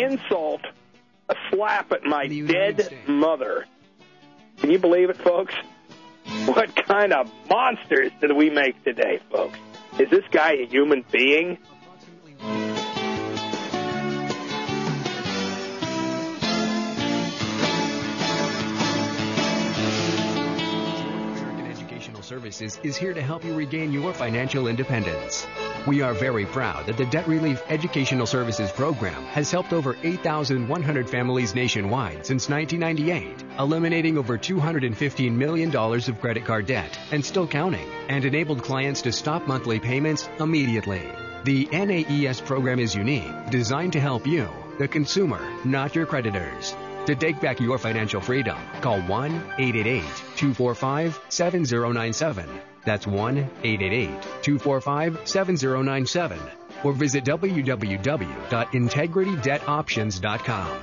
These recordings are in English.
insult, a slap at my dead mother. Can you believe it, folks? What kind of monsters did we make today, folks? Is this guy a human being? Services is here to help you regain your financial independence. We are very proud that the Debt Relief Educational Services Program has helped over 8,100 families nationwide since 1998, eliminating over $215 million of credit card debt and still counting, and enabled clients to stop monthly payments immediately. The NAES program is unique, designed to help you, the consumer, not your creditors. To take back your financial freedom, call 1-888-245-7097. That's 1-888-245-7097. Or visit www.integritydebtoptions.com.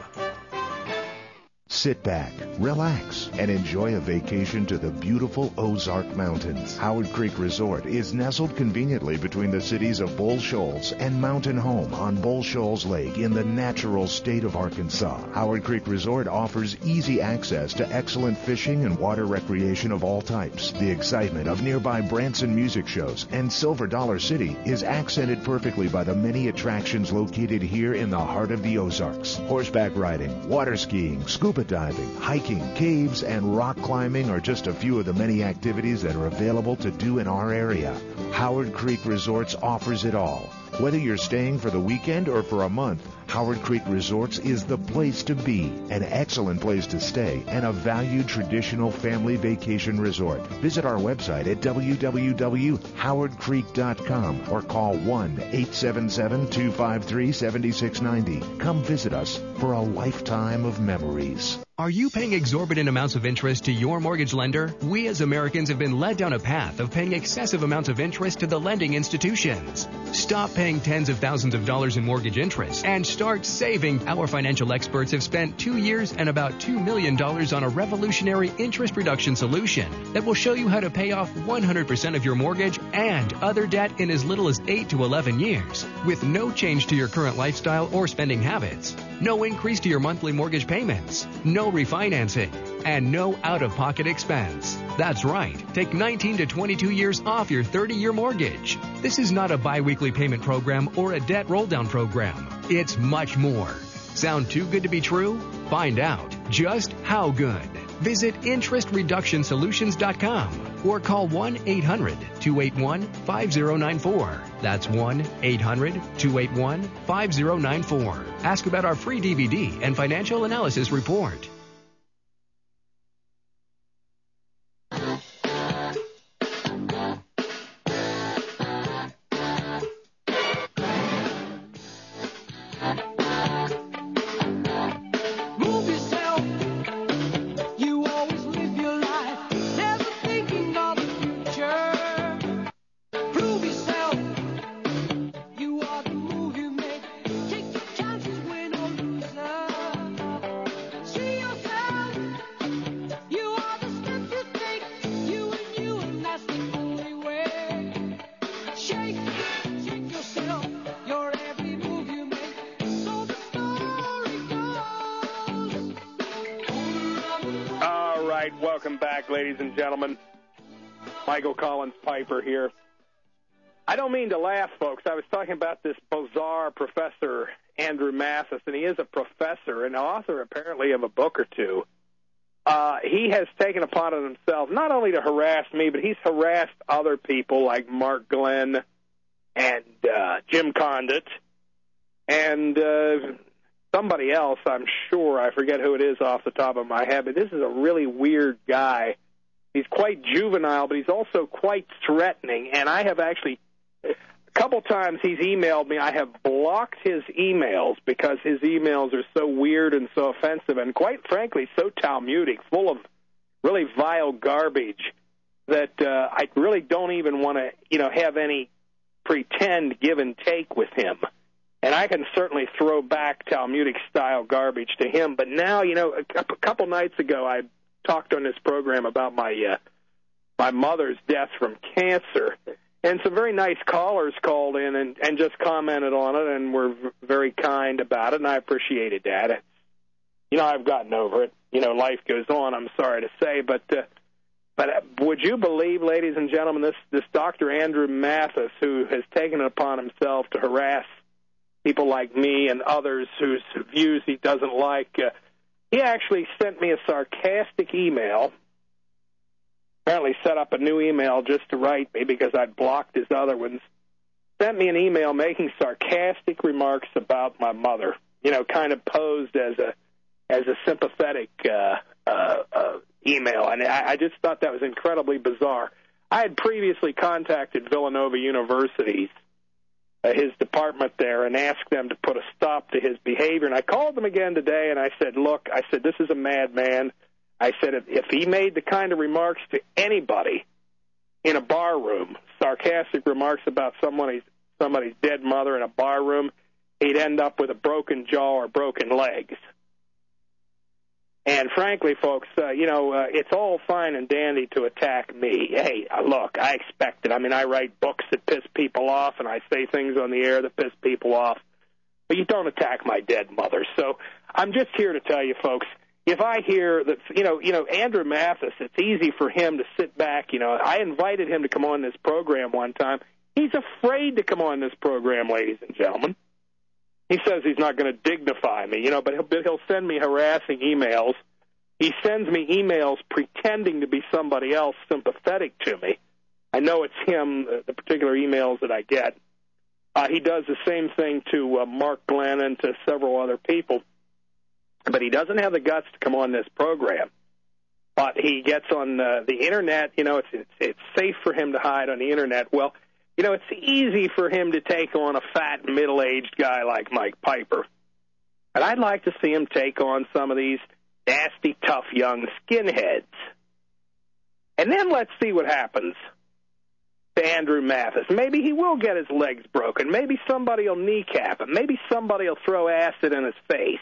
Sit back, relax, and enjoy a vacation to the beautiful Ozark Mountains. Howard Creek Resort is nestled conveniently between the cities of Bull Shoals and Mountain Home on Bull Shoals Lake in the natural state of Arkansas. Howard Creek Resort offers easy access to excellent fishing and water recreation of all types. The excitement of nearby Branson music shows and Silver Dollar City is accented perfectly by the many attractions located here in the heart of the Ozarks. Horseback riding, water skiing, scuba diving, hiking, caves, and rock climbing are just a few of the many activities that are available to do in our area. Howard Creek Resorts offers it all. Whether you're staying for the weekend or for a month, Howard Creek Resorts is the place to be, an excellent place to stay, and a valued traditional family vacation resort. Visit our website at www.howardcreek.com or call 1-877-253-7690. Come visit us for a lifetime of memories. Are you paying exorbitant amounts of interest to your mortgage lender? We as Americans have been led down a path of paying excessive amounts of interest to the lending institutions. Stop paying tens of thousands of dollars in mortgage interest and start saving. Our financial experts have spent 2 years and about $2 million on a revolutionary interest reduction solution that will show you how to pay off 100% of your mortgage and other debt in as little as 8 to 11 years with no change to your current lifestyle or spending habits. No increase to your monthly mortgage payments, no refinancing, and no out-of-pocket expense. That's right. Take 19 to 22 years off your 30-year mortgage. This is not a biweekly payment program or a debt roll-down program. It's much more. Sound too good to be true? Find out just how good. Visit interestreductionsolutions.com or call 1-800-281-5094. That's 1-800-281-5094. Ask about our free DVD and financial analysis report. Ladies and gentlemen, Michael Collins Piper here. I don't mean to laugh, folks. I was talking about this bizarre professor, Andrew Mathis, and he is a professor and author, apparently, of a book or two. He has taken upon it himself not only to harass me, but he's harassed other people like Mark Glenn and Jim Condit and somebody else, I'm sure. I forget who it is off the top of my head, but this is a really weird guy. He's quite juvenile, but he's also quite threatening, and I have actually, a couple times he's emailed me. I have blocked his emails because his emails are so weird and so offensive and, quite frankly, so Talmudic, full of really vile garbage that I really don't even want to, have any pretend give and take with him. And I can certainly throw back Talmudic-style garbage to him. But now, a couple nights ago, I talked on this program about my mother's death from cancer. And some very nice callers called in and just commented on it and were very kind about it, and I appreciated that. I've gotten over it. Life goes on, I'm sorry to say, but would you believe, ladies and gentlemen, this Dr. Andrew Mathis, who has taken it upon himself to harass people like me and others whose views he doesn't like, he actually sent me a sarcastic email. Apparently set up a new email just to write me because I'd blocked his other ones. Sent me an email making sarcastic remarks about my mother, kind of posed as a sympathetic email. And I just thought that was incredibly bizarre. I had previously contacted Villanova University's, his department there, and asked them to put a stop to his behavior. And I called them again today, and I said, look, this is a madman. I said, if he made the kind of remarks to anybody in a bar room, sarcastic remarks about somebody's dead mother in a bar room, he'd end up with a broken jaw or broken legs. And frankly, folks, it's all fine and dandy to attack me. Hey, look, I expect it. I mean, I write books that piss people off, and I say things on the air that piss people off. But you don't attack my dead mother. So I'm just here to tell you, folks, if I hear that, Andrew Mathis, it's easy for him to sit back. I invited him to come on this program one time. He's afraid to come on this program, ladies and gentlemen. He says he's not going to dignify me, but he'll send me harassing emails. He sends me emails pretending to be somebody else sympathetic to me. I know it's him, the particular emails that I get. He does the same thing to Mark Glenn and to several other people. But he doesn't have the guts to come on this program. But he gets on the Internet. It's safe for him to hide on the Internet. Well, it's easy for him to take on a fat, middle-aged guy like Mike Piper. And I'd like to see him take on some of these nasty, tough, young skinheads. And then let's see what happens to Andrew Mathis. Maybe he will get his legs broken. Maybe somebody will kneecap him. Maybe somebody will throw acid in his face.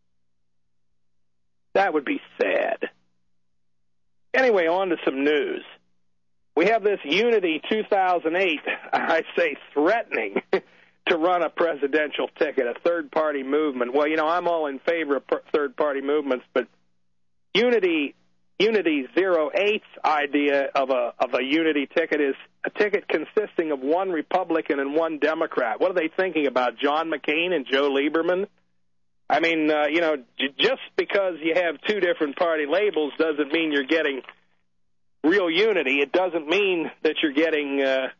That would be sad. Anyway, on to some news. We have this Unity 2008, I say threatening to run a presidential ticket, a third-party movement. Well, I'm all in favor of third-party movements, but Unity 08's idea of a Unity ticket is a ticket consisting of one Republican and one Democrat. What are they thinking about, John McCain and Joe Lieberman? I mean, just because you have two different party labels doesn't mean you're getting real unity. It doesn't mean that you're getting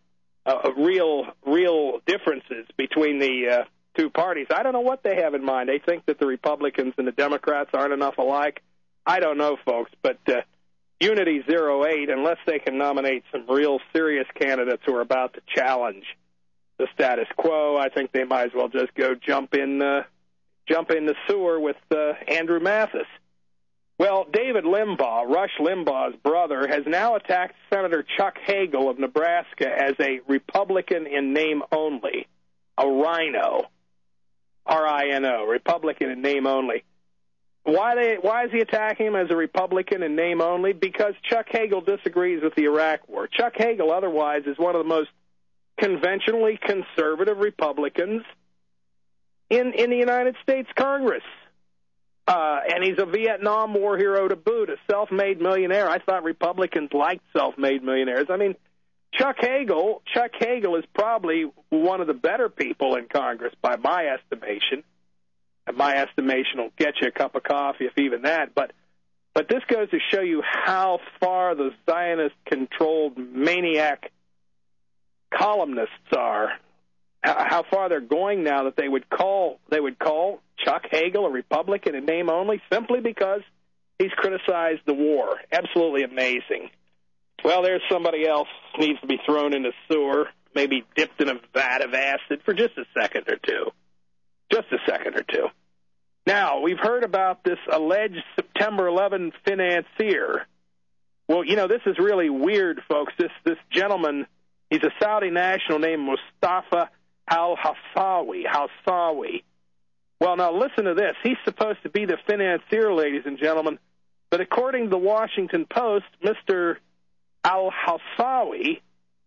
real differences between the two parties. I don't know what they have in mind. They think that the Republicans and the Democrats aren't enough alike. I don't know, folks, but Unity 08, unless they can nominate some real serious candidates who are about to challenge the status quo, I think they might as well just go jump in the sewer with Andrew Mathis. Well, David Limbaugh, Rush Limbaugh's brother, has now attacked Senator Chuck Hagel of Nebraska as a Republican in name only, a rhino, R-I-N-O, Republican in name only. Why is he attacking him as a Republican in name only? Because Chuck Hagel disagrees with the Iraq War. Chuck Hagel, otherwise, is one of the most conventionally conservative Republicans in the United States Congress. And he's a Vietnam War hero to boot, a self-made millionaire. I thought Republicans liked self-made millionaires. I mean, Chuck Hagel is probably one of the better people in Congress by my estimation. And my estimation will get you a cup of coffee, if even that. But this goes to show you how far the Zionist-controlled maniac columnists are, how far they're going now that they would call Chuck Hagel a Republican in name only simply because he's criticized the war. Absolutely amazing. Well, there's somebody else who needs to be thrown in the sewer, maybe dipped in a vat of acid for just a second or two. Just a second or two. Now, we've heard about this alleged September 11 financier. Well, this is really weird, folks. This gentleman, he's a Saudi national named Mustafa al-Hawsawi. Well, now listen to this. He's supposed to be the financier, ladies and gentlemen. But according to the Washington Post, Mr. al-Hawsawi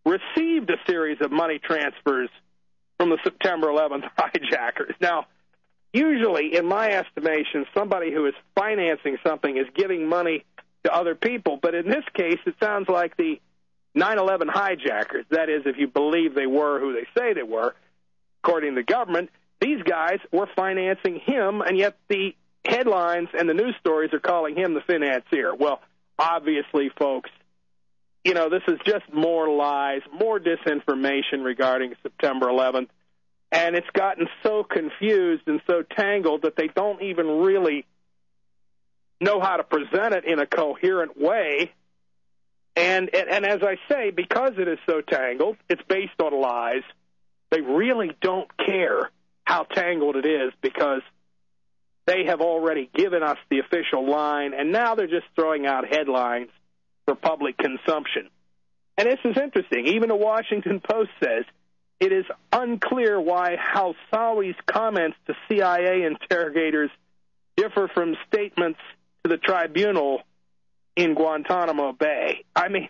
received a series of money transfers from the September 11th hijackers. Now, usually, in my estimation, somebody who is financing something is giving money to other people. But in this case, it sounds like the 9/11 hijackers, that is, if you believe they were who they say they were, according to the government, these guys were financing him, and yet the headlines and the news stories are calling him the financier. Well, obviously, folks, this is just more lies, more disinformation regarding September 11th, and it's gotten so confused and so tangled that they don't even really know how to present it in a coherent way. And as I say, because it is so tangled, it's based on lies, they really don't care how tangled it is because they have already given us the official line, and now they're just throwing out headlines for public consumption. And this is interesting. Even the Washington Post says it is unclear why Housawi's comments to CIA interrogators differ from statements to the tribunal in Guantanamo Bay. I mean,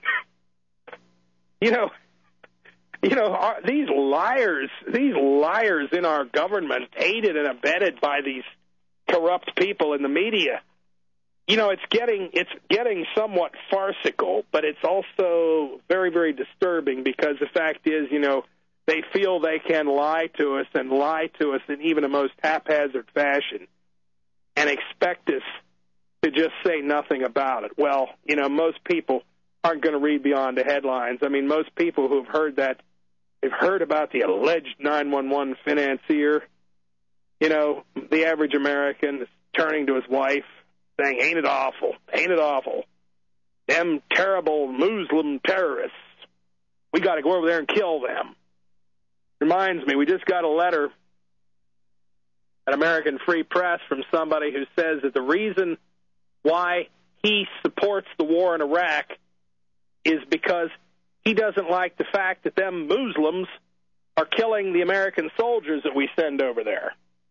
these liars in our government, aided and abetted by these corrupt people in the media, it's getting somewhat farcical, but it's also very, very disturbing because the fact is, they feel they can lie to us in even the most haphazard fashion and expect us to just say nothing about it. Well, most people aren't going to read beyond the headlines. I mean, most people who have heard that, they've heard about the alleged 911 financier. The average American is turning to his wife saying, ain't it awful, ain't it awful, them terrible Muslim terrorists, we got to go over there and kill them. Reminds me, we just got a letter at American Free Press from somebody who says that the reason why he supports the war in Iraq is because he doesn't like the fact that them Muslims are killing the American soldiers that we send over there.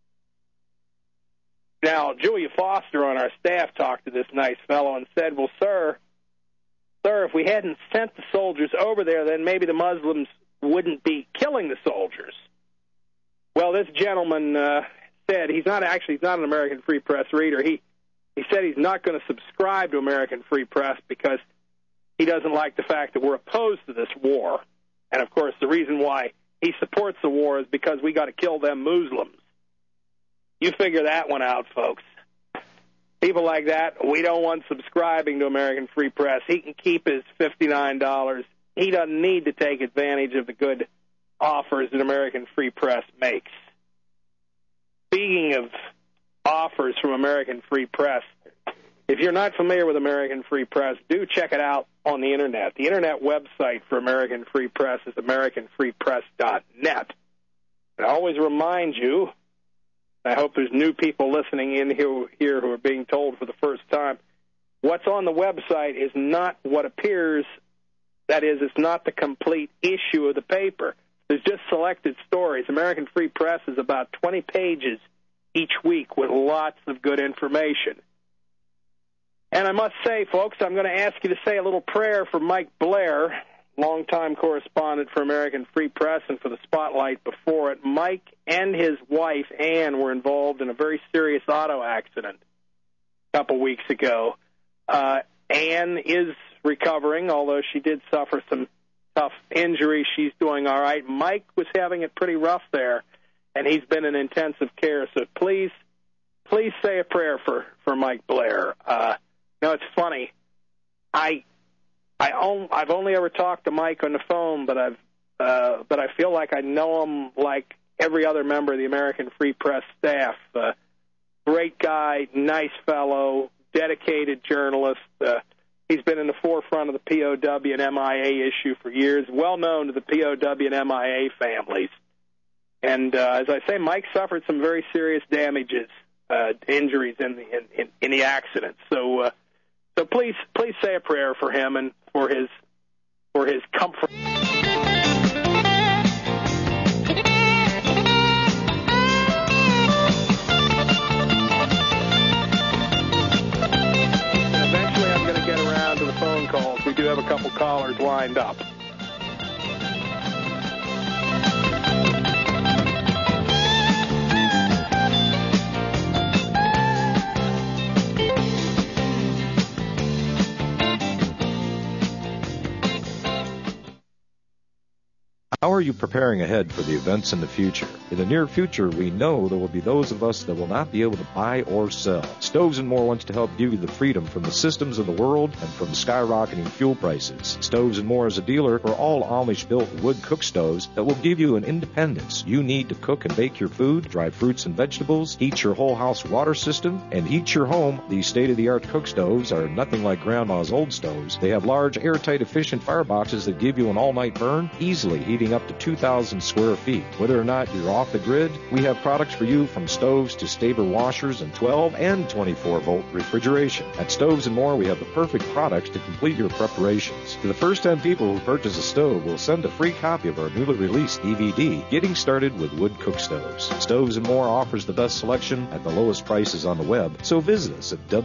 Now, Julia Foster on our staff talked to this nice fellow and said, well, sir, if we hadn't sent the soldiers over there, then maybe the Muslims wouldn't be killing the soldiers. Well, this gentleman said he's not an American Free Press reader. He said he's not going to subscribe to American Free Press because he doesn't like the fact that we're opposed to this war. And, of course, the reason why he supports the war is because we got to kill them Muslims. You figure that one out, folks. People like that, we don't want subscribing to American Free Press. He can keep his $59. He doesn't need to take advantage of the good offers that American Free Press makes. Speaking of offers from American Free Press, if you're not familiar with American Free Press, do check it out on the Internet. The Internet website for American Free Press is AmericanFreePress.net. I always remind you, I hope there's new people listening in here who are being told for the first time, what's on the website is not what appears. That is, it's not the complete issue of the paper. There's just selected stories. American Free Press is about 20 pages each week with lots of good information. And I must say, folks, I'm going to ask you to say a little prayer for Mike Blair, longtime correspondent for American Free Press and for the Spotlight before it. Mike and his wife, Ann, were involved in a very serious auto accident a couple weeks ago. Ann is recovering, although she did suffer some tough injuries. She's doing all right. Mike was having it pretty rough there, and he's been in intensive care. So please say a prayer for Mike Blair. It's funny. I've only ever talked to Mike on the phone, but I feel like I know him like every other member of the American Free Press staff. Great guy, nice fellow, dedicated journalist. He's been in the forefront of the POW and MIA issue for years, well known to the POW and MIA families. And as I say, Mike suffered some very serious damages, injuries in the accident. So please say a prayer for him and for his comfort. Eventually I'm going to get around to the phone calls. We do have a couple callers lined up. are you preparing ahead for the events in the future? In the near future, we know there will be those of us that will not be able to buy or sell. Stoves and More wants to help give you the freedom from the systems of the world and from skyrocketing fuel prices. Stoves and More is a dealer for all Amish-built wood cook stoves that will give you an independence you need to cook and bake your food, dry fruits and vegetables, heat your whole house water system, and heat your home. These state-of-the-art cook stoves are nothing like Grandma's old stoves. They have large, airtight, efficient fireboxes that give you an all-night burn, easily heating up to 2,000 square feet. Whether or not you're off the grid, we have products for you from stoves to Staber washers and 12 and 24-volt refrigeration. At Stoves and More, we have the perfect products to complete your preparations. To the first 10 people who purchase a stove, we'll send a free copy of our newly released DVD, Getting Started with Wood Cook Stoves. Stoves and More offers the best selection at the lowest prices on the web, so visit us at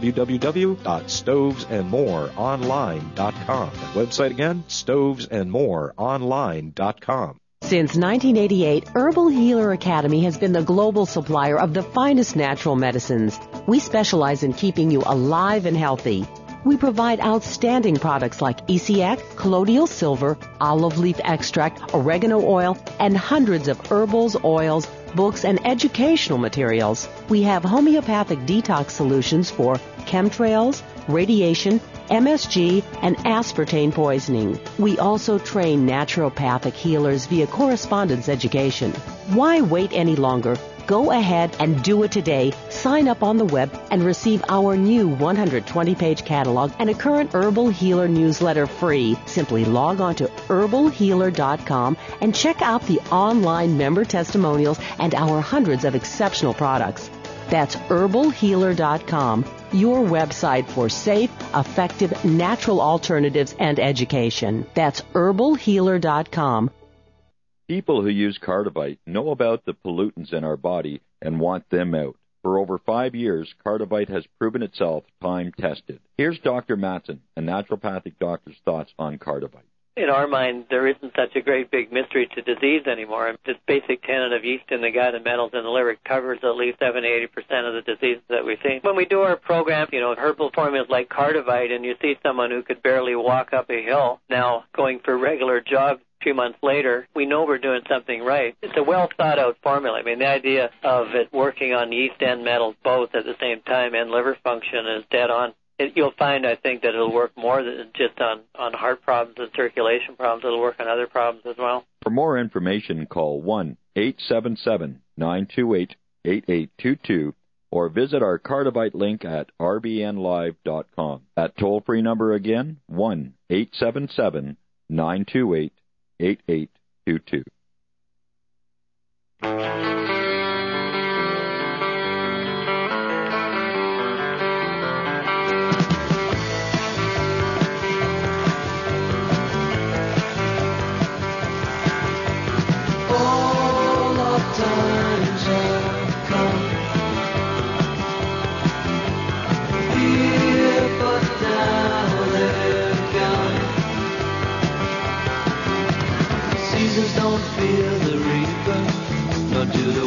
www.stovesandmoreonline.com. That website again, stovesandmoreonline.com. Since 1988, Herbal Healer Academy has been the global supplier of the finest natural medicines. We specialize in keeping you alive and healthy. We provide outstanding products like ECX, colloidal silver, olive leaf extract, oregano oil, and hundreds of herbals, oils, books, and educational materials. We have homeopathic detox solutions for chemtrails, radiation, MSG, and aspartame poisoning. We also train naturopathic healers via correspondence education. Why wait any longer? Go ahead and do it today. Sign up on the web and receive our new 120-page catalog and a current Herbal Healer newsletter free. Simply log on to herbalhealer.com and check out the online member testimonials and our hundreds of exceptional products. That's herbalhealer.com, your website for safe, effective, natural alternatives and education. That's herbalhealer.com. People who use Cardivite know about the pollutants in our body and want them out. For over 5 years, Cardivite has proven itself time-tested. Here's Dr. Matson, a naturopathic doctor's thoughts on Cardivite. In our mind, there isn't such a great big mystery to disease anymore. This basic tenet of yeast in the gut and metals in the liver covers at least 70-80% of the diseases that we see. When we do our program, herbal formulas like Cardivite, and you see someone who could barely walk up a hill now going for regular jogs, a few months later, we know we're doing something right. It's a well-thought-out formula. I mean, the idea of it working on yeast and metals both at the same time and liver function is dead on. You'll find, I think, that it'll work more than just on heart problems and circulation problems. It'll work on other problems as well. For more information, call 1-877-928-8822 or visit our Cardivite link at rbnlive.com. That toll-free number again, 1-877-928-8822. Don't fear the reaper, nor do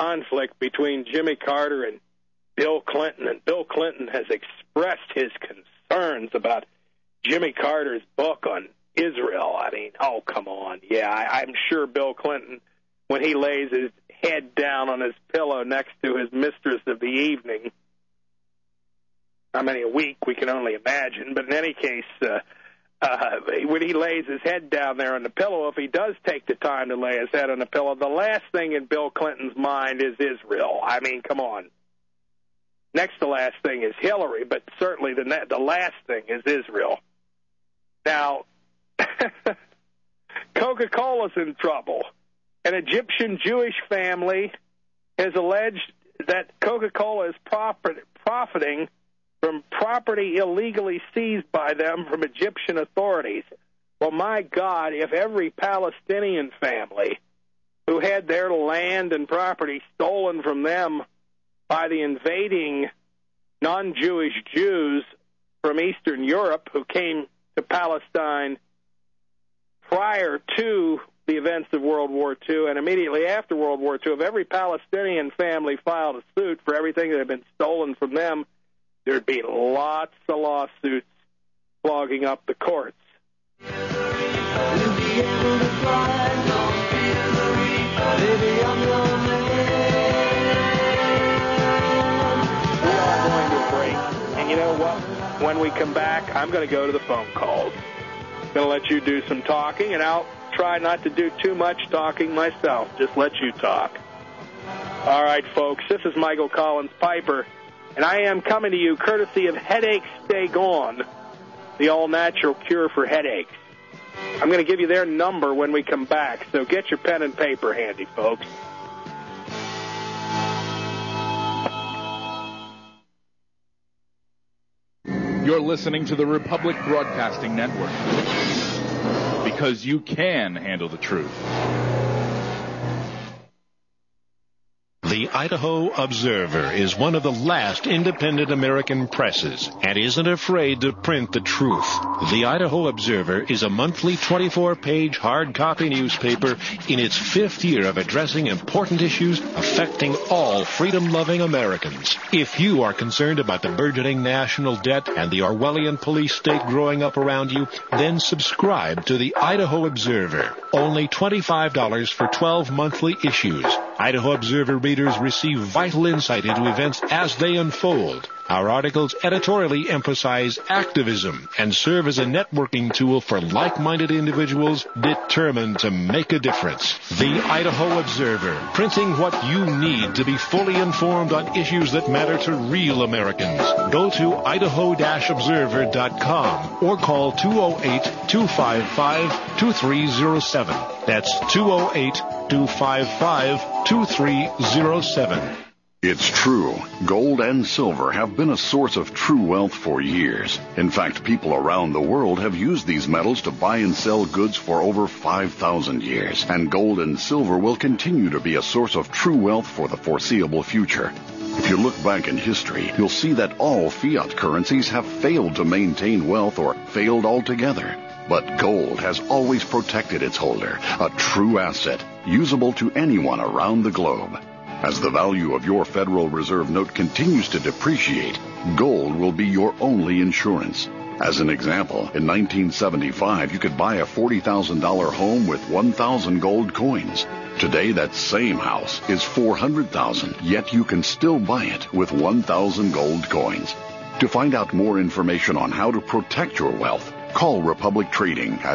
conflict between Jimmy Carter and Bill Clinton, and Bill Clinton has expressed his concerns about Jimmy Carter's book on Israel. I mean, oh, come on. Yeah, I'm sure Bill Clinton, when he lays his head down on his pillow next to his mistress of the evening, how many a week we can only imagine, but in any case, when he lays his head down there on the pillow, if he does take the time to lay his head on the pillow, the last thing in Bill Clinton's mind is Israel. I mean, come on. Next to last thing is Hillary, but certainly the last thing is Israel. Now, Coca-Cola's in trouble. An Egyptian Jewish family has alleged that Coca-Cola is profiting from property illegally seized by them from Egyptian authorities. Well, my God, if every Palestinian family who had their land and property stolen from them by the invading non-Jewish Jews from Eastern Europe who came to Palestine prior to the events of World War II and immediately after World War II, if every Palestinian family filed a suit for everything that had been stolen from them, there'd be lots of lawsuits clogging up the courts. You know what? When we come back, I'm going to go to the phone calls. I'm going to let you do some talking, and I'll try not to do too much talking myself. Just let you talk. All right, folks, this is Michael Collins Piper, and I am coming to you courtesy of Headaches Stay Gone, the all-natural cure for headaches. I'm going to give you their number when we come back, so get your pen and paper handy, folks. You're listening to the Republic Broadcasting Network, because you can handle the truth. The Idaho Observer is one of the last independent American presses and isn't afraid to print the truth. The Idaho Observer is a monthly 24-page hard copy newspaper in its 5th year of addressing important issues affecting all freedom-loving Americans. If you are concerned about the burgeoning national debt and the Orwellian police state growing up around you, then subscribe to the Idaho Observer. Only $25 for 12 monthly issues. Idaho Observer readers receive vital insight into events as they unfold. Our articles editorially emphasize activism and serve as a networking tool for like-minded individuals determined to make a difference. The Idaho Observer, printing what you need to be fully informed on issues that matter to real Americans. Go to idaho-observer.com or call 208-255-2307. That's 208-255-2307. It's true. Gold and silver have been a source of true wealth for years. In fact, people around the world have used these metals to buy and sell goods for over 5,000 years. And gold and silver will continue to be a source of true wealth for the foreseeable future. If you look back in history, you'll see that all fiat currencies have failed to maintain wealth or failed altogether. But gold has always protected its holder, a true asset, usable to anyone around the globe. As the value of your Federal Reserve note continues to depreciate, gold will be your only insurance. As an example, in 1975, you could buy a $40,000 home with 1,000 gold coins. Today, that same house is $400,000, yet you can still buy it with 1,000 gold coins. To find out more information on how to protect your wealth, call Republic Trading at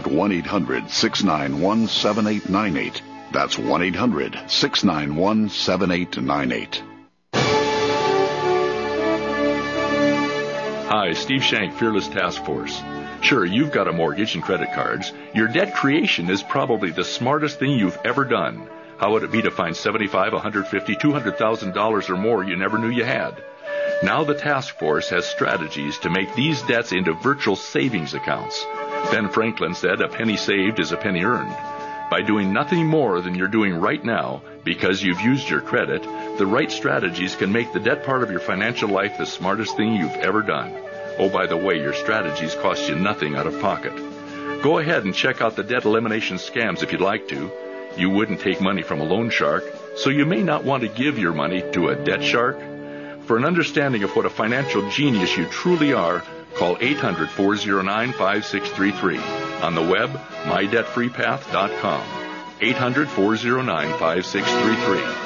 1-800-691-7898. That's 1-800-691-7898. Hi, Steve Shank, Fearless Task Force. Sure, you've got a mortgage and credit cards. Your debt creation is probably the smartest thing you've ever done. How would it be to find $75,000, $150,000, $200,000 or more you never knew you had? Now the task force has strategies to make these debts into virtual savings accounts. Ben Franklin said, "A penny saved is a penny earned." By doing nothing more than you're doing right now, because you've used your credit, the right strategies can make the debt part of your financial life the smartest thing you've ever done. Oh, by the way, your strategies cost you nothing out of pocket. Go ahead and check out the debt elimination scams if you'd like to. You wouldn't take money from a loan shark. so you may not want to give your money to a debt shark. For an understanding of what a financial genius you truly are, call 800-409-5633. On the web, mydebtfreepath.com. 800-409-5633.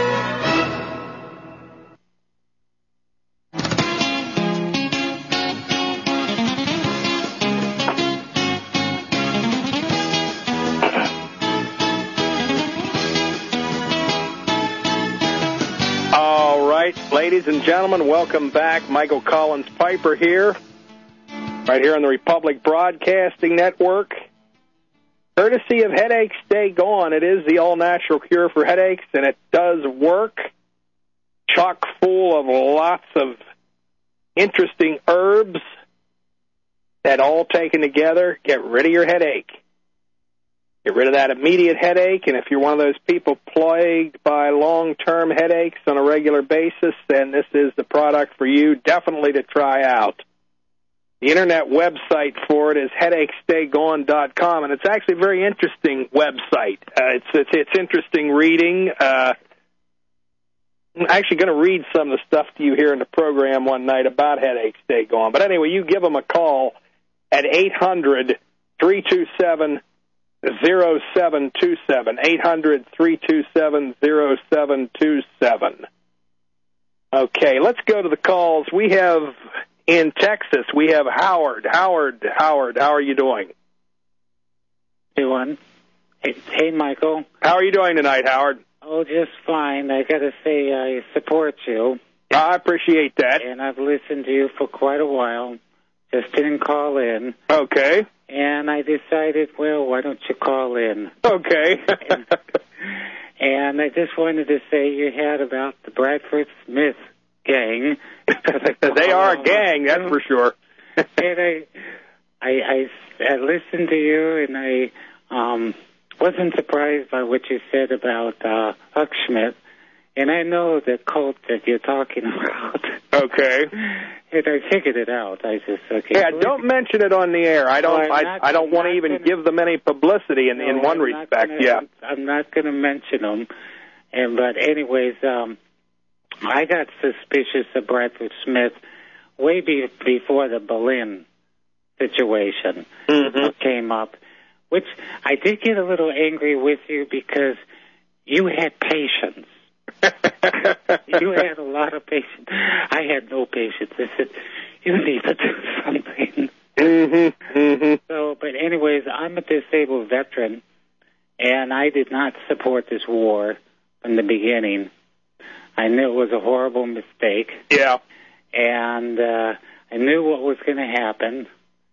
Ladies and gentlemen, welcome back. Michael Collins Piper here, right here on the Republic Broadcasting Network. Courtesy of Headaches Stay Gone. It is the all-natural cure for headaches, and it does work. Chock full of lots of interesting herbs that all taken together get rid of your headache. Get rid of that immediate headache, and if you're one of those people plagued by long-term headaches on a regular basis, then this is the product for you, definitely to try out. The internet website for it is headachestaygone.com, and it's actually a very interesting website. It's interesting reading. I'm actually going to read some of the stuff to you here in the program one night about Headache Stay Gone. But anyway, you give them a call at 800-327-0727, 800-327-0727. Okay, let's go to the calls. We have, in Texas, we have Howard. Howard, how are you doing? Doing. Hey, Michael. How are you doing tonight, Howard? Oh, just fine. I got to say I support you. I appreciate that. And I've listened to you for quite a while. Just didn't call in. Okay. And I decided, well, why don't you call in? Okay. and I just wanted to say you had about the Bradford Smith gang. They are a gang, that's for sure. And I listened to you, and I wasn't surprised by what you said about Huck Schmidt. And I know the cult that you're talking about. Okay. And I figured it out. I just Yeah, don't mention it on the air. I don't want to even give them any publicity in one respect. I'm not going to mention them. But anyways, I got suspicious of Bradford Smith way before the Berlin situation came up, which I did get a little angry with you because you had patience. You had a lot of patience. I had no patience. I said, you need to do something. So, but anyways, I'm a disabled veteran, and I did not support this war from the beginning. I knew it was a horrible mistake. Yeah. And I knew what was going to happen,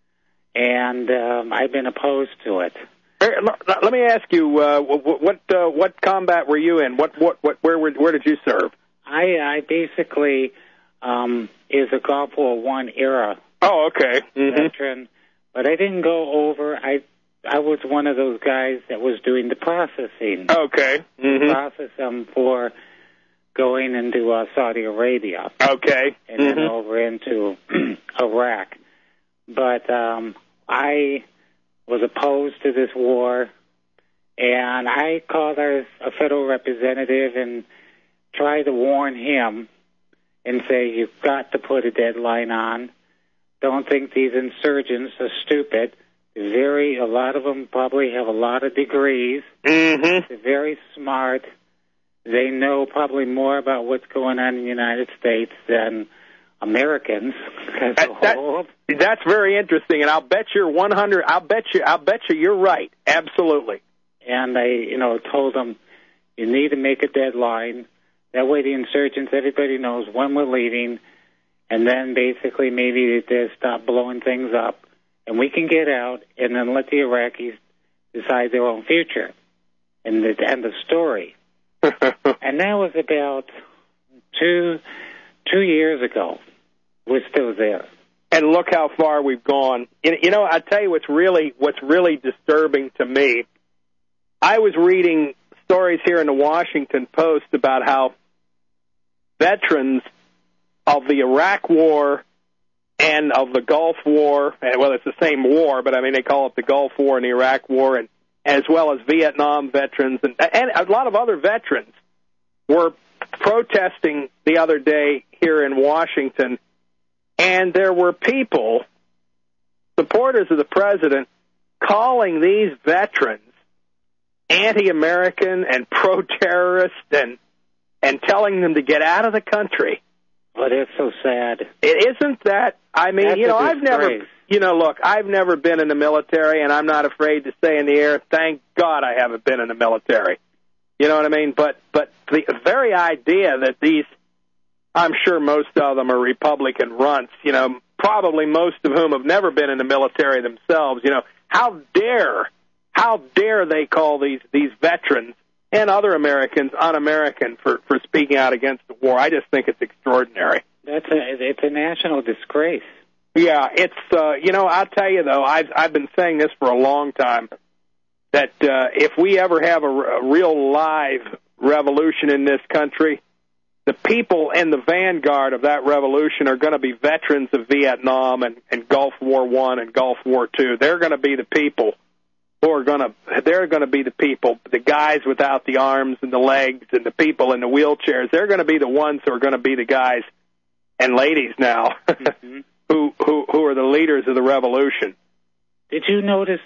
and I've been opposed to it. Let me ask you, what combat were you in? Where did you serve? I basically is a Gulf War I era. Oh, okay. Veteran, but I didn't go over. I was one of those guys that was doing the processing. Okay. Process them for going into Saudi Arabia. Okay. And then over into Iraq. But I was opposed to this war, and I called a federal representative and tried to warn him and say, you've got to put a deadline on. Don't think these insurgents are stupid. A lot of them probably have a lot of degrees. They're very smart. They know probably more about what's going on in the United States than Americans as a whole. That's very interesting, and I'll bet you're 100. I'll bet you you're right. Absolutely. And I, told them you need to make a deadline. That way, the insurgents, everybody knows when we're leaving, and then basically maybe they stop blowing things up, and we can get out, and then let the Iraqis decide their own future, and the end of story. And that was about two years ago. We're still there. And look how far we've gone. I tell you what's really disturbing to me. I was reading stories here in the Washington Post about how veterans of the Iraq War and of the Gulf War, well, it's the same war, but I mean they call it the Gulf War and the Iraq War, and as well as Vietnam veterans and a lot of other veterans were protesting the other day here in Washington, and there were people, supporters of the president, calling these veterans anti-American and pro-terrorist and telling them to get out of the country. But it's so sad. It isn't that, I mean, That's I've never been in the military, and I'm not afraid to say in the air, thank God I haven't been in the military. You know what I mean? But the very idea that these, I'm sure most of them are Republican runts, probably most of whom have never been in the military themselves, how dare they call these veterans and other Americans un-American for speaking out against the war? I just think it's extraordinary. It's a national disgrace. Yeah, it's I'll tell you though, I've been saying this for a long time, that if we ever have a real live revolution in this country, the people in the vanguard of that revolution are going to be veterans of Vietnam and Gulf War I and Gulf War II. They're going to be the people the guys without the arms and the legs and the people in the wheelchairs. They're going to be the ones who are going to be the guys and ladies now who are the leaders of the revolution. Did you notice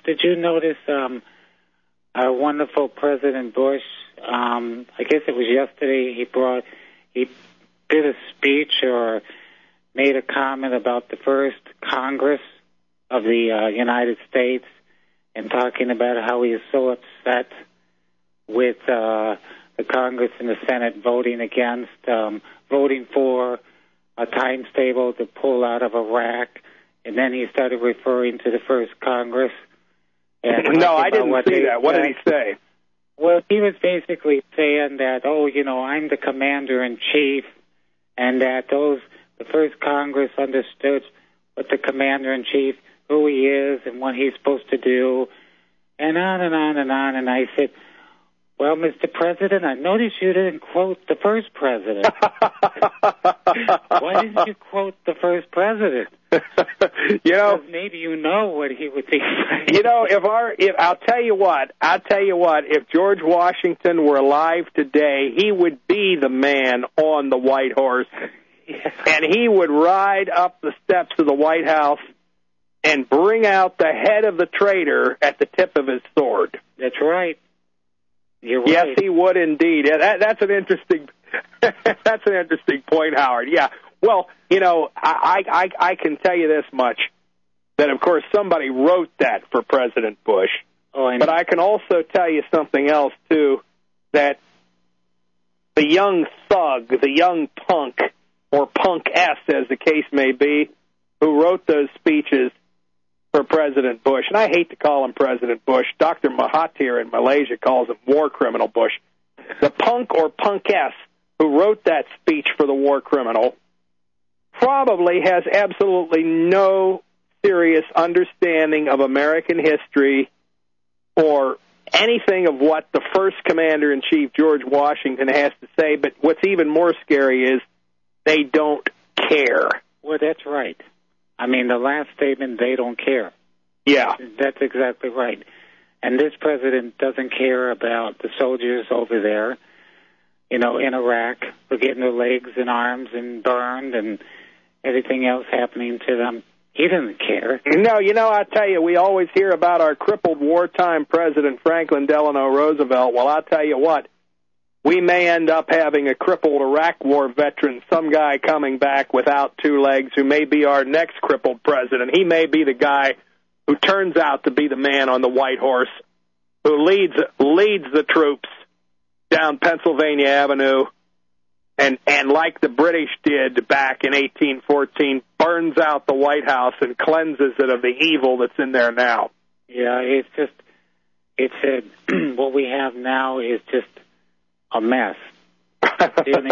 our wonderful President Bush, I guess it was yesterday, he did a speech or made a comment about the first Congress of the United States, and talking about how he is so upset with the Congress and the Senate voting for a times table to pull out of Iraq, and then he started referring to the first Congress. And no, I didn't see that. What did he say? Well, he was basically saying that, I'm the commander-in-chief, and that the first Congress understood what the commander-in-chief, who he is and what he's supposed to do, and on and on and on. And I said, well, Mr. President, I noticed you didn't quote the first president. Why didn't you quote the first president? Because maybe you know what he would be saying. I'll tell you what, if George Washington were alive today, he would be the man on the white horse, and he would ride up the steps of the White House and bring out the head of the traitor at the tip of his sword. That's right. You're right. Yes, he would indeed. That's an interesting point, Howard. Yeah. Well, I can tell you this much, that of course somebody wrote that for President Bush. Oh, I know. But I can also tell you something else too, that the young thug, the young punk, or punk-S as the case may be, who wrote those speeches for President Bush, and I hate to call him President Bush. Dr. Mahathir in Malaysia calls him war criminal Bush. The punk or punk-S who wrote that speech for the war criminal probably has absolutely no serious understanding of American history or anything of what the first Commander-in-Chief, George Washington, has to say. But what's even more scary is they don't care. Well, that's right. I mean, the last statement, they don't care. Yeah. That's exactly right. And this president doesn't care about the soldiers over there, in Iraq, who are getting their legs and arms and burned and everything else happening to them. He doesn't care. No, I tell you, we always hear about our crippled wartime president, Franklin Delano Roosevelt. Well, I'll tell you what, we may end up having a crippled Iraq war veteran, some guy coming back without two legs, who may be our next crippled president. He may be the guy who turns out to be the man on the white horse, who leads the troops down Pennsylvania Avenue, and like the British did back in 1814, burns out the White House and cleanses it of the evil that's in there now. Yeah, what we have now is just a mess. I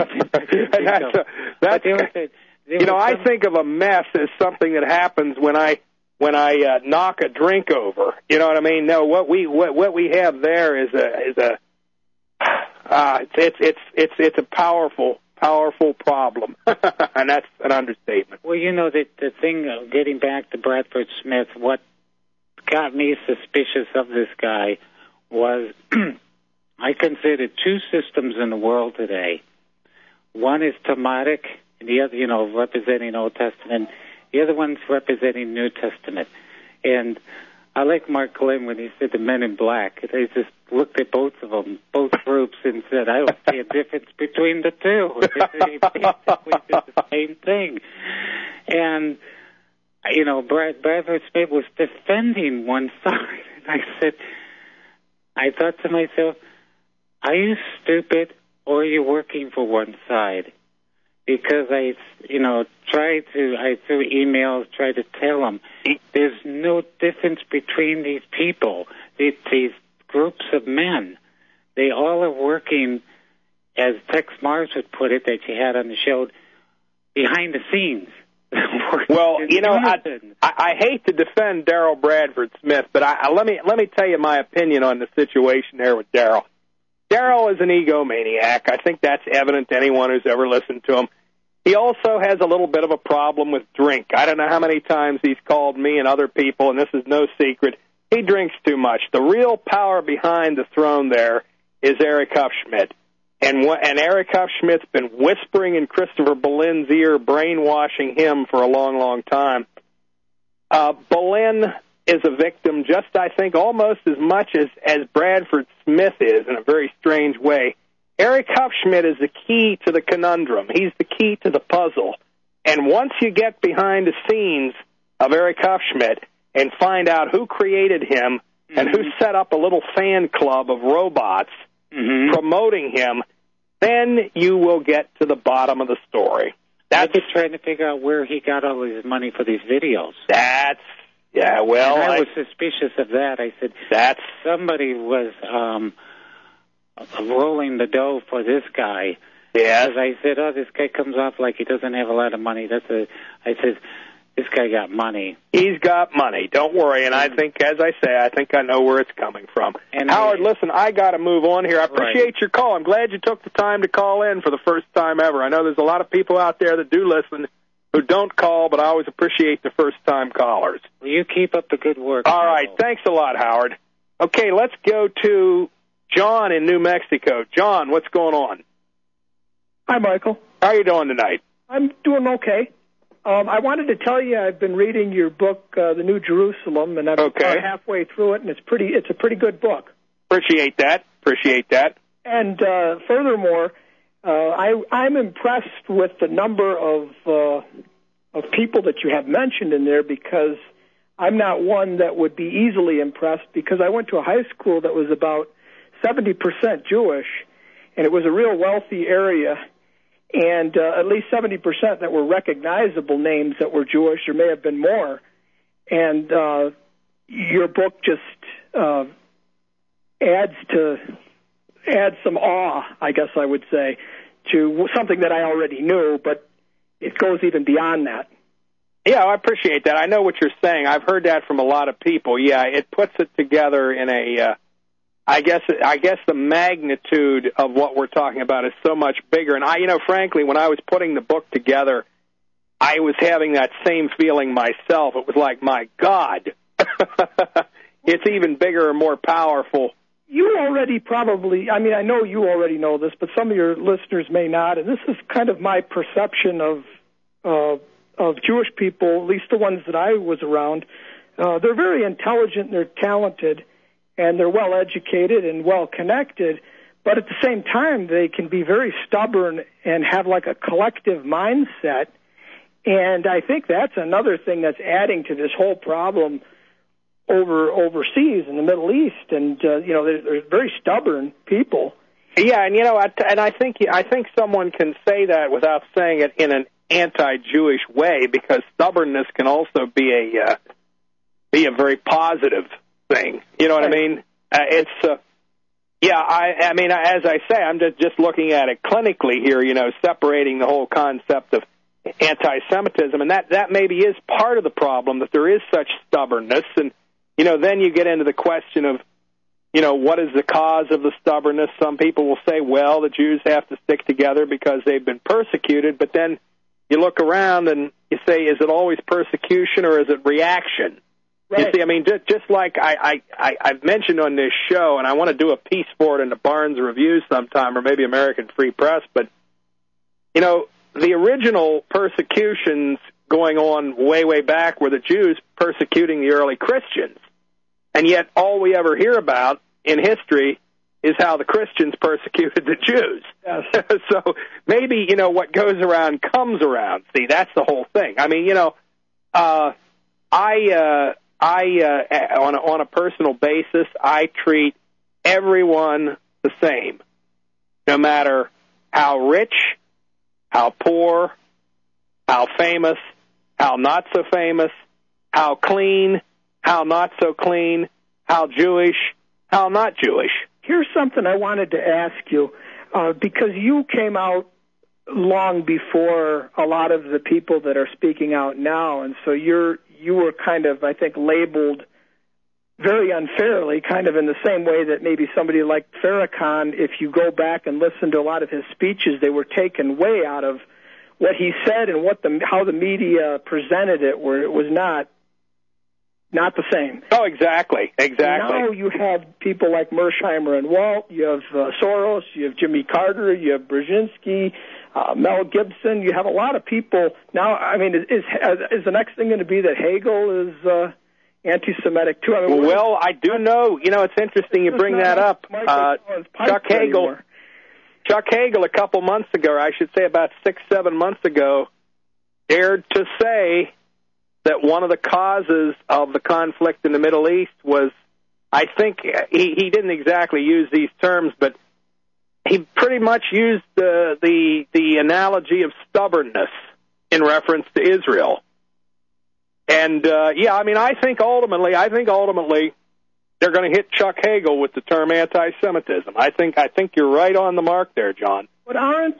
think of a mess as something that happens when I knock a drink over. You know what I mean? No, what we have there is it's a powerful problem, and that's an understatement. Well, the thing, getting back to Bradford Smith, what got me suspicious of this guy was I consider two systems in the world today. One is Talmudic, and the other, representing Old Testament. The other one's representing New Testament. And I like Mark Glenn when he said the Men in Black. They just looked at both of them, both groups, and said, I don't see a difference between the two. They basically did the same thing. And, Bradford Smith was defending one side. And I thought to myself, are you stupid or are you working for one side? Because I through emails, tried to tell them there's no difference between these people, these groups of men. They all are working, as Tex Mars would put it, that you had on the show, behind the scenes. Well, I hate to defend Daryl Bradford Smith, but let me tell you my opinion on the situation there with Daryl. Daryl is an egomaniac. I think that's evident to anyone who's ever listened to him. He also has a little bit of a problem with drink. I don't know how many times he's called me and other people, and this is no secret. He drinks too much. The real power behind the throne there is Eric Huffschmidt. And Eric Huffschmidt's been whispering in Christopher Boleyn's ear, brainwashing him for a long, long time. Boleyn is a victim just, I think, almost as much as Bradford Smith is in a very strange way. Eric Huffschmidt is the key to the conundrum. He's the key to the puzzle. And once you get behind the scenes of Eric Huffschmidt and find out who created him and who set up a little fan club of robots promoting him, then you will get to the bottom of the story. That's just trying to figure out where he got all his money for these videos. I was suspicious of that. I said, somebody was rolling the dough for this guy. Yeah. Because I said, this guy comes off like he doesn't have a lot of money. I said, this guy got money. He's got money. Don't worry. And I think, as I say, I think I know where it's coming from. And Howard, listen, I got to move on here. I appreciate your call. I'm glad you took the time to call in for the first time ever. I know there's a lot of people out there that do listen who don't call, but I always appreciate the first-time callers. Well, you keep up the good work. All right. Thanks a lot, Howard. Okay, let's go to John in New Mexico. John, what's going on? Hi, Michael. How are you doing tonight? I'm doing okay. I wanted to tell you I've been reading your book, The New Jerusalem, and I'm about halfway through it, and it's a pretty good book. Appreciate that. And furthermore, I'm impressed with the number of people that you have mentioned in there, because I'm not one that would be easily impressed, because I went to a high school that was about 70% Jewish, and it was a real wealthy area, and at least 70% that were recognizable names that were Jewish. There may have been more. And your book just adds some awe, I guess I would say, to something that I already knew, but it goes even beyond that. Yeah, I appreciate that. I know what you're saying. I've heard that from a lot of people. Yeah, it puts it together in a I guess the magnitude of what we're talking about is so much bigger. And frankly, when I was putting the book together, I was having that same feeling myself. It was like, my God, it's even bigger and more powerful. You already probably, I know you already know this, but some of your listeners may not. And this is kind of my perception of Jewish people, at least the ones that I was around. They're very intelligent, they're talented, and they're well-educated and well-connected, but at the same time, they can be very stubborn and have like a collective mindset, and I think that's another thing that's adding to this whole problem overseas in the Middle East, and, they're very stubborn people. Yeah, and I think someone can say that without saying it in an anti-Jewish way, because stubbornness can also be a very positive thing. You know what I mean? As I say, I'm just looking at it clinically here, separating the whole concept of anti-Semitism, and that maybe is part of the problem, that there is such stubbornness, and, then you get into the question of, what is the cause of the stubbornness? Some people will say, well, the Jews have to stick together because they've been persecuted, but then you look around and you say, is it always persecution or is it reaction? Right. You see, I mean, just like I've mentioned on this show, and I want to do a piece for it in the Barnes Review sometime, or maybe American Free Press, but, you know, the original persecutions going on way, way back were the Jews persecuting the early Christians. And yet all we ever hear about in history is how the Christians persecuted the Jews. Yes. So maybe, you know, what goes around comes around. See, that's the whole thing. I mean, you know, on a personal basis, I treat everyone the same, no matter how rich, how poor, how famous, how not so famous, how clean, how not so clean, how Jewish, how not Jewish. Here's something I wanted to ask you, because you came out long before a lot of the people that are speaking out now, and so you were kind of, I think, labeled very unfairly, kind of in the same way that maybe somebody like Farrakhan, if you go back and listen to a lot of his speeches, they were taken way out of what he said and how the media presented it, where it was not the same. Oh, exactly. Now you have people like Mersheimer and Walt, you have Soros, you have Jimmy Carter, you have Brzezinski, Mel Gibson. You have a lot of people. Now, I mean, is the next thing going to be that Hegel is anti-Semitic too? I mean, well, I do know. You know, it's interesting you bring that up. Chuck Hagel a couple months ago, or I should say about 6-7 months ago, dared to say that one of the causes of the conflict in the Middle East was, I think he didn't exactly use these terms, but he pretty much used the analogy of stubbornness in reference to Israel. And yeah, I mean, I think ultimately they're going to hit Chuck Hagel with the term anti-Semitism. I think you're right on the mark there, John. But aren't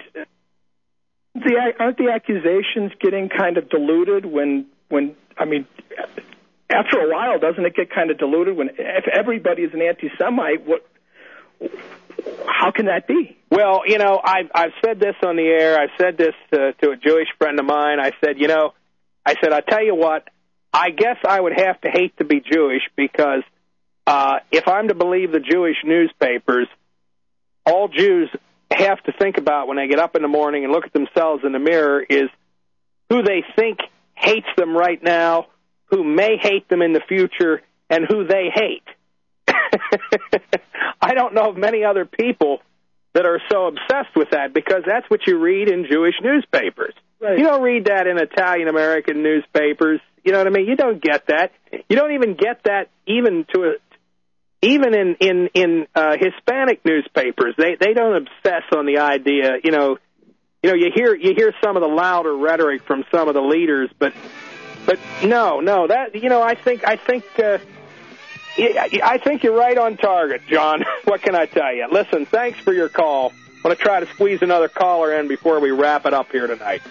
the accusations getting kind of diluted when I mean, after a while, doesn't it get kind of diluted if everybody is an anti-Semite? How can that be? Well, you know, I've said this on the air. I've said this to a Jewish friend of mine. I said, I tell you what, I guess I would have to hate to be Jewish, because if I'm to believe the Jewish newspapers, all Jews have to think about when they get up in the morning and look at themselves in the mirror is who they think hates them right now, who may hate them in the future, and who they hate. I don't know of many other people that are so obsessed with that, because that's what you read in Jewish newspapers. Right. You don't read that in Italian-American newspapers. You know what I mean? You don't get that. You don't even get that even in Hispanic newspapers. They don't obsess on the idea, you hear some of the louder rhetoric from some of the leaders, but no, that, I think you're right on target, John. What can I tell you? Listen, thanks for your call. I'm going to try to squeeze another caller in before we wrap it up here tonight.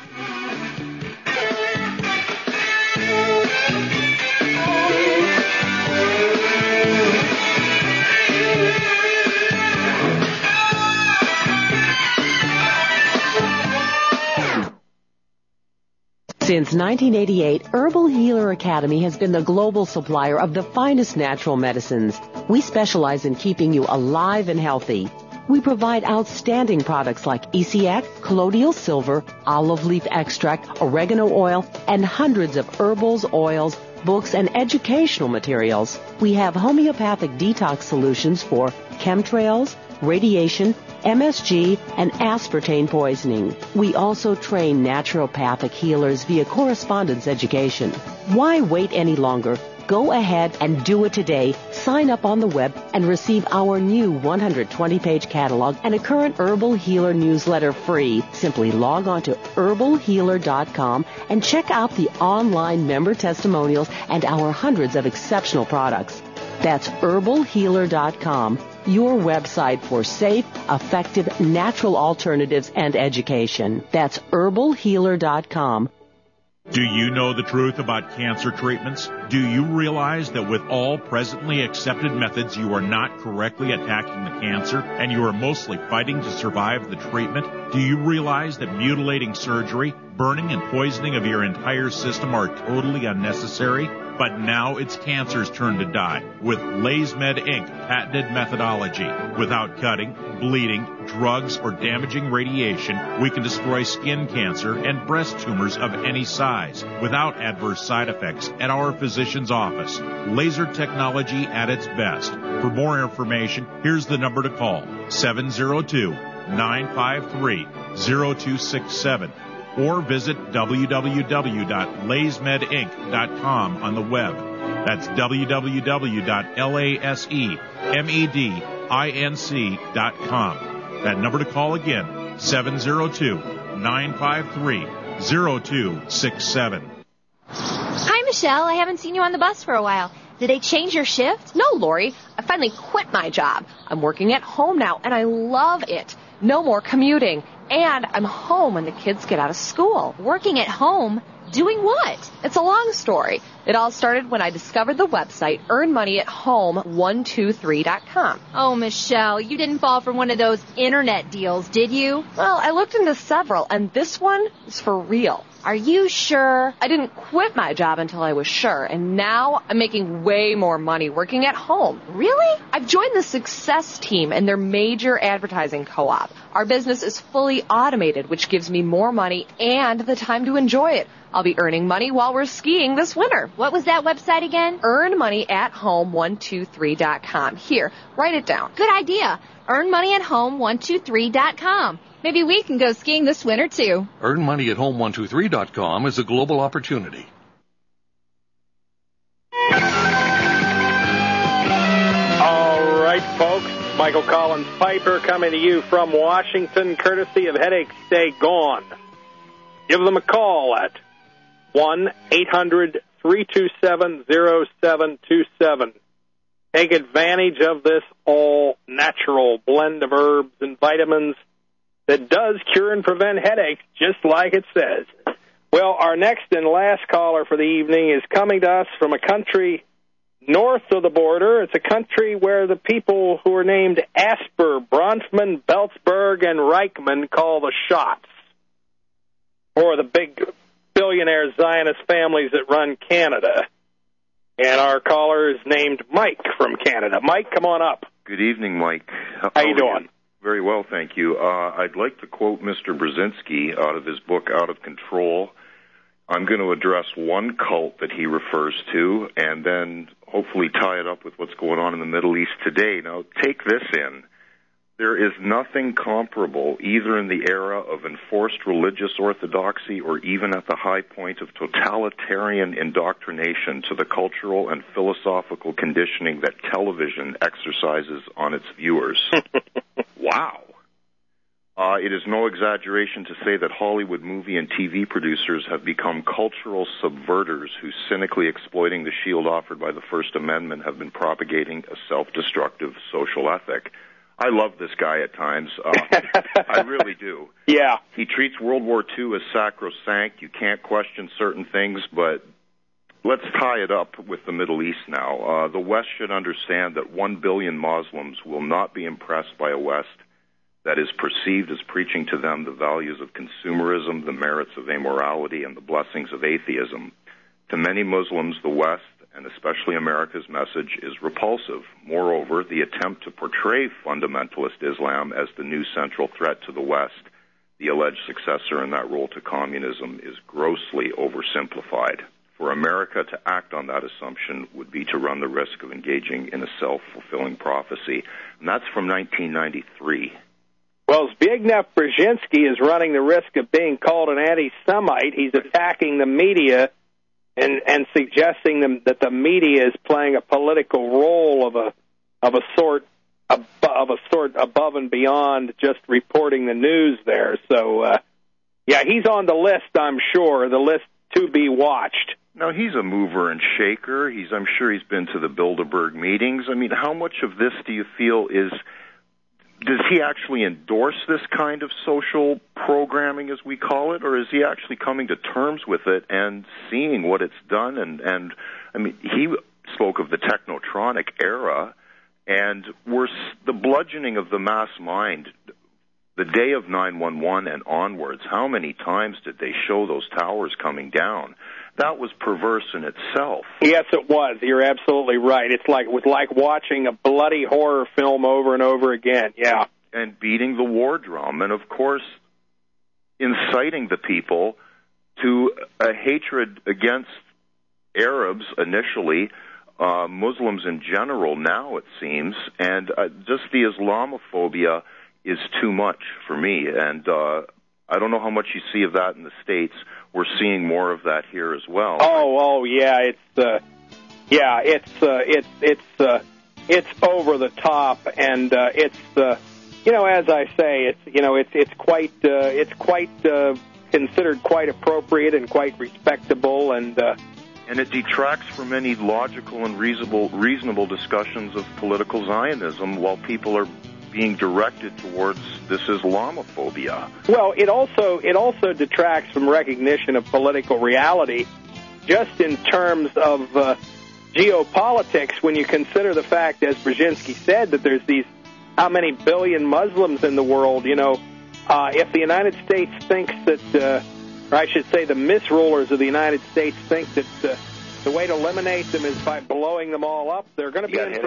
Since 1988, Herbal Healer Academy has been the global supplier of the finest natural medicines. We specialize in keeping you alive and healthy. We provide outstanding products like Essiac, colloidal silver, olive leaf extract, oregano oil, and hundreds of herbals, oils, books, and educational materials. We have homeopathic detox solutions for chemtrails, radiation, MSG, and aspartame poisoning. We also train naturopathic healers via correspondence education. Why wait any longer? Go ahead and do it today. Sign up on the web and receive our new 120-page catalog and a current Herbal Healer newsletter free. Simply log on to herbalhealer.com and check out the online member testimonials and our hundreds of exceptional products. That's herbalhealer.com, your website for safe, effective, natural alternatives and education. That's herbalhealer.com. Do you know the truth about cancer treatments? Do you realize that with all presently accepted methods, you are not correctly attacking the cancer and you are mostly fighting to survive the treatment? Do you realize that mutilating surgery, burning and poisoning of your entire system are totally unnecessary? But now it's cancer's turn to die with LaysMed Inc. patented methodology. Without cutting, bleeding, drugs, or damaging radiation, we can destroy skin cancer and breast tumors of any size without adverse side effects at our physician's office. Laser technology at its best. For more information, here's the number to call, 702-953-0267. Or visit www.laysmedinc.com on the web. That's www.lasemedinc.com. That number to call again, 702-953-0267. Hi, Michelle. I haven't seen you on the bus for a while. Did they change your shift? No, Lori. I finally quit my job. I'm working at home now, and I love it. No more commuting. And I'm home when the kids get out of school. Working at home? Doing what? It's a long story. It all started when I discovered the website earnmoneyathome123.com. Oh, Michelle, you didn't fall for one of those internet deals, did you? Well, I looked into several, and this one is for real. Are you sure? I didn't quit my job until I was sure, and now I'm making way more money working at home. Really? I've joined the Success Team and their major advertising co-op. Our business is fully automated, which gives me more money and the time to enjoy it. I'll be earning money while we're skiing this winter. What was that website again? earnmoneyathome123.com. Here, write it down. Good idea. earnmoneyathome123.com. Maybe we can go skiing this winter, too. earnmoneyathome123.com is a global opportunity. All right, folks. Michael Collins Piper coming to you from Washington, courtesy of Headache Stay Gone. Give them a call at 1-800-327-0727. Take advantage of this all-natural blend of herbs and vitamins that does cure and prevent headaches, just like it says. Well, our next and last caller for the evening is coming to us from a country north of the border. It's a country where the people who are named Asper, Bronfman, Belzberg, and Reichman call the shots. Or the big billionaire Zionist families that run Canada. And our caller is named Mike from Canada. Mike, come on up. Good evening, Mike. How you doing? Very well, thank you. I'd like to quote Mr. Brzezinski out of his book, Out of Control. I'm going to address one cult that he refers to and then hopefully tie it up with what's going on in the Middle East today. Now, take this in. There is nothing comparable, either in the era of enforced religious orthodoxy or even at the high point of totalitarian indoctrination, to the cultural and philosophical conditioning that television exercises on its viewers. Wow. It is no exaggeration to say that Hollywood movie and TV producers have become cultural subverters who, cynically exploiting the shield offered by the First Amendment, have been propagating a self-destructive social ethic. I love this guy at times. I really do. Yeah. He treats World War II as sacrosanct. You can't question certain things, but let's tie it up with the Middle East now. The West should understand that 1 billion Muslims will not be impressed by a West that is perceived as preaching to them the values of consumerism, the merits of amorality, and the blessings of atheism. To many Muslims, the West, and especially America's message, is repulsive. Moreover, the attempt to portray fundamentalist Islam as the new central threat to the West, the alleged successor in that role to communism, is grossly oversimplified. For America to act on that assumption would be to run the risk of engaging in a self-fulfilling prophecy. And that's from 1993. Well, Zbigniew Brzezinski is running the risk of being called an anti-Semite. He's attacking the media and suggesting that the media is playing a political role of a sort above and beyond just reporting the news there. So, yeah, he's on the list, I'm sure, the list to be watched. Now, he's a mover and shaker. I'm sure he's been to the Bilderberg meetings. I mean, how much of this do you feel does he actually endorse this kind of social programming, as we call it, or is he actually coming to terms with it and seeing what it's done? And I mean, he spoke of the technotronic era, and the bludgeoning of the mass mind, the day of 9/11 and onwards, how many times did they show those towers coming down? that was perverse in itself. Yes, it was. You're absolutely right. It was like watching a bloody horror film over and over again. Yeah. And beating the war drum, and of course, inciting the people to a hatred against Arabs initially, Muslims in general now, it seems, and just the Islamophobia is too much for me. And I don't know how much you see of that in the States. We're seeing more of that here as well. Oh, yeah. It's over the top, and it's as I say, it's quite considered quite appropriate and quite respectable, and it detracts from any logical and reasonable discussions of political Zionism while people are being directed towards this Islamophobia. Well, it also detracts from recognition of political reality, just in terms of geopolitics. When you consider the fact, as Brzezinski said, that there's these how many billion Muslims in the world. If the United States thinks that, or I should say, the misrulers of the United States think that the way to eliminate them is by blowing them all up, they're going to be in